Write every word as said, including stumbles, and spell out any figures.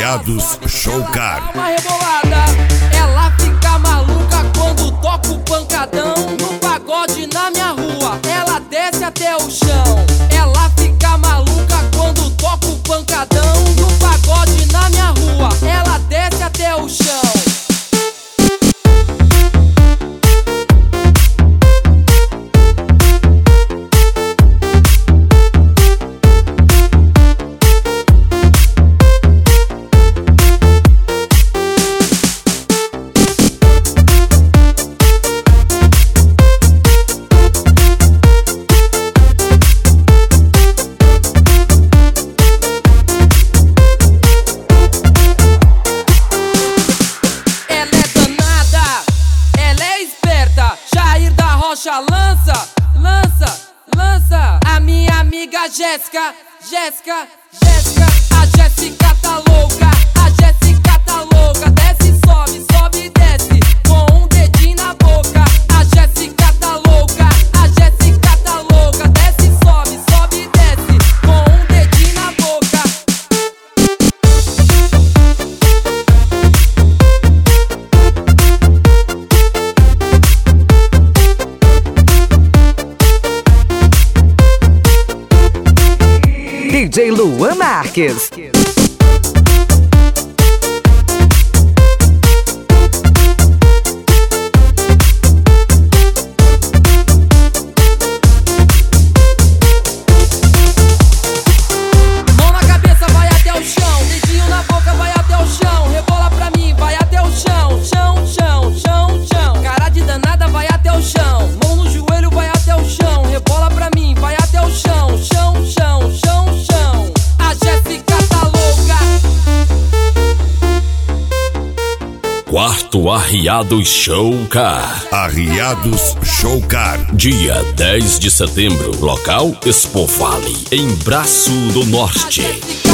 Arriados Showcar. Uma rebolada, ela fica maluca quando toca o pancadão. No pagode na minha rua, ela desce até o chão. Ela fica maluca quando toca o pancadão. No pagode na minha rua, ela desce até o chão. Lança, lança, lança. A minha amiga Jéssica, Jéssica, Jéssica. A Jéssica tá louca, a Jéssica tá louca. Desce, sobe, sobe e desce com um dedinho na boca. A Jéssica tá louca, a Jéssica tá louca. Desce, sobe, sobe e desce com um dedinho na boca. D J Luan Marques. Mão na cabeça, vai até o chão. Dedinho na boca, vai até o chão. Rebola pra mim, vai até o chão. Chão, chão, chão, chão. Cara de danada, vai até o chão. Mão no joelho, vai até o chão. Rebola pra mim, vai até o chão. Chão, chão, chão, chão. A Jéssica tá louca. Quarto Arriados Showcar. Arriados Showcar. Dia dez de setembro. Local Expo Vale, em Braço do Norte.